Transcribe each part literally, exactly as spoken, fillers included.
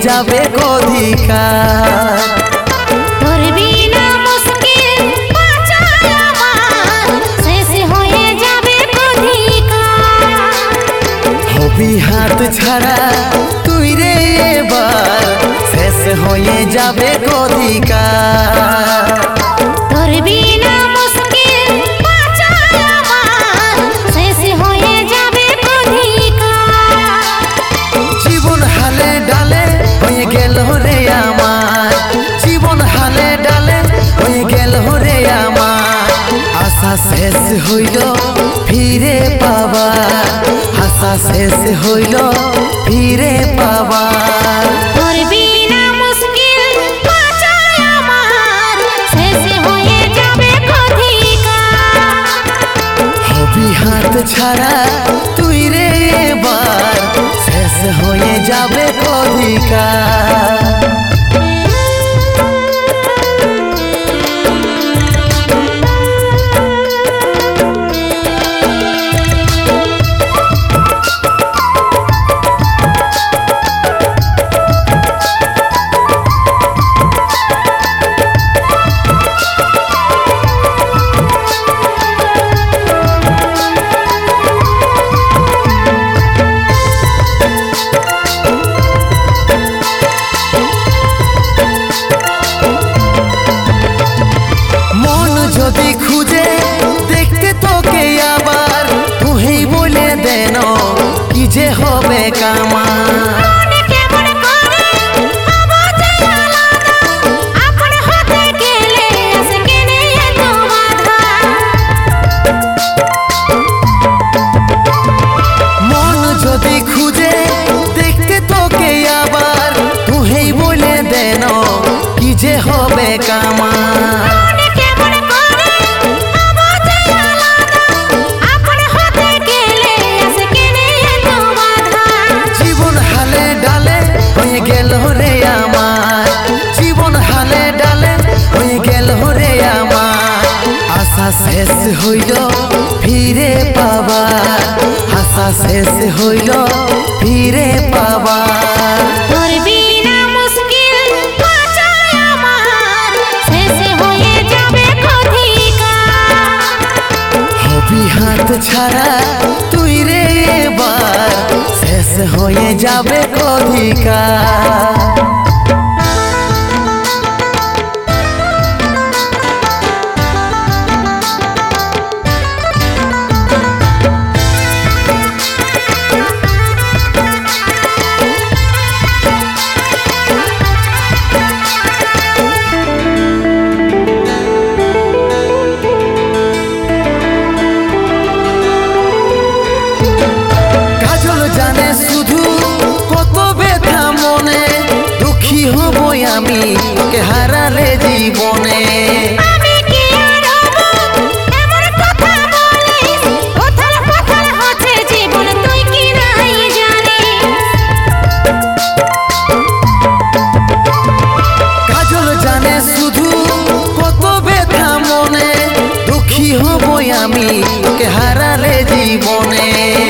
যাবে অধিকার। তোর বিনা মুশকিল বাঁচা আমার শেষ হয়ে যাবে অধিকার। হবি হাত ছাড়া তুই রে এবার শেষ হয়ে যাবে অধিকার। তোর বিনা মুশকিল বাঁচা আমার শেষ হয়ে যাবে অধিকার। জীবন হালে ডালে হয়ে গেল রে আমার, জীবন হালে ডালে হয়ে গেল রে আমার। আশা শেষ হইল ফিরে পাবা, আশা শেষ হইল ফিরে পাবা। তোর বিনা মুশকিল বাঁচা আমার শেষ হয়ে যাবে অধিকার। হবি হাত ছাড়া তুই রে এবার শেষ হয়ে যাবে অধিকার। যদি খুঁজে দেখতে তোকে আবার তুই বলে দেন কি যে হবে কামার। মন যদি খুঁজে দেখতে তোকে আবার তুই বলে দেন কি যে হবে কামার। গেল রে আমার, জীবন হালে ডালে হয়ে গেল রে আমার। আশা শেষ হইল ফিরে পাবা, আশা শেষ হইল ফিরে পাবা। তোর বিনা মুশকিল বাঁচা আমার শেষ হয়ে যাবে অধিকার। হবি হাত ছাড়া তুই রে এবার শেষ হয়ে যাবে অধিকার। আমি তোকে হারালে জীবনে আমি কি আর হব এমন কথা বলিস, উথাল পাথাল হচ্ছে জীবন তুই কি নাই জানিস। কাজল জানে শুধু কত ব্যথা মনে, দুঃখী হব আমি তোকে হারালে জীবনে।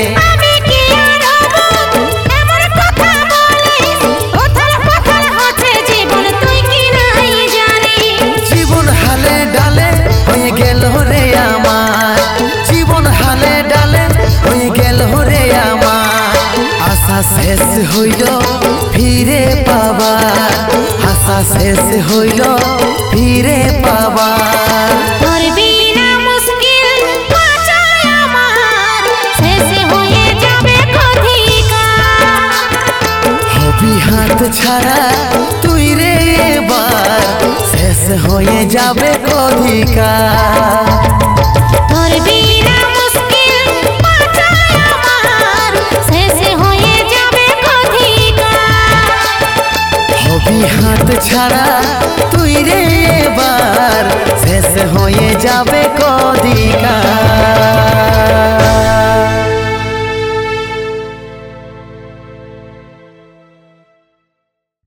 গেল রে আমার, জীবন হালে ডালে হয়ে গেল রে আমার। আশা শেষ হইল ফিরে পাবা, আশা শেষ হইল ফিরে পাবা। তোর বিনা মুশকিল বাঁচা আমার শেষ হয়ে যাবে অধিকার। হবি হাত ছাড়া তুই রে এবার শেষ হয়ে যাবে অধিকার। তোর বিনা মুশকিল বাঁচা আমার শেষ হয়ে যাবে অধিকার। হবি হাত ছাড়া তুই রে এবার শেষ হয়ে যাবে।